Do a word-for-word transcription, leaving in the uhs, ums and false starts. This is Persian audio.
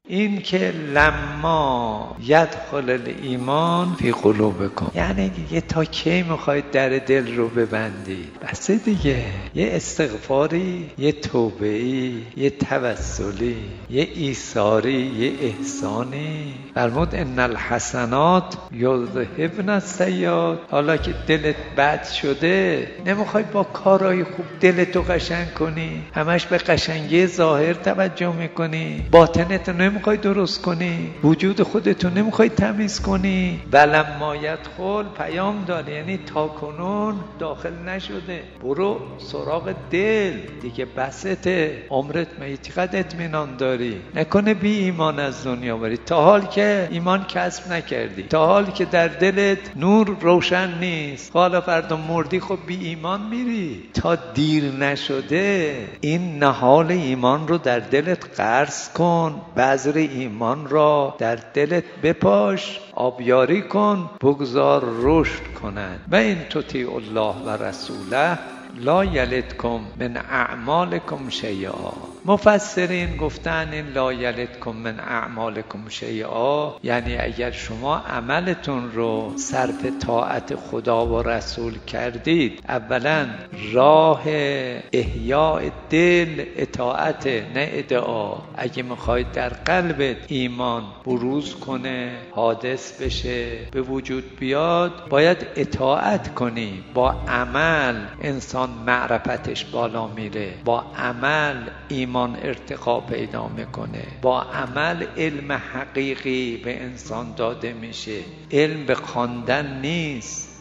این که لما یدخل الایمان فی قلوبکم، یعنی دیگه تا کی میخواید در دل رو ببندید؟ بس دیگه، یه استغفاری، یه توبه‌ای، یه توسلی، یه ایثاری، یه احسانی. فرمود ان الحسنات یذهبن السیئات. حالا که دلت بد شده نمیخوای با کارهای خوب دلتو قشنگ کنی، همش به قشنگی ظاهر توجه میکنی، باطنت نمیخوای درست کنی، وجود خودتو نمیخوای تمیز کنی. ولما یدخل پیام داره، یعنی تا کنون داخل نشده. برو سراغ دل دیگه، بسته عمرت می چقدر اطمینان داری؟ نکنه بی ایمان از دنیا بری، تا حال که ایمان کسب نکردی، تا حال که در دلت نور روشن نیست، حالا فردا مردی خب بی ایمان میری. تا دیر نشده این نهال ایمان رو در دلت غرس کن، بذر ایمان را در دلت بپاش، آبیاری کن، بگذار رشد کنند. و این تطیعوا الله و رسوله لا یلدکم من اعمالکم شیئا. مفسرین گفتن این لا یلدکم من اعمالکم شیئا یعنی اگر شما عملتون رو صرف طاعت خدا و رسول کردید، اولا راه احیاء دل اطاعت، نه ادعا. اگه میخواید در قلبت ایمان بروز کنه، حادث بشه، به وجود بیاد، باید اطاعت کنی. با عمل انسان معرفتش بالا میره، با عمل ایمان ارتقا پیدا میکنه، با عمل علم حقیقی به انسان داده میشه. علم به خواندن نیست،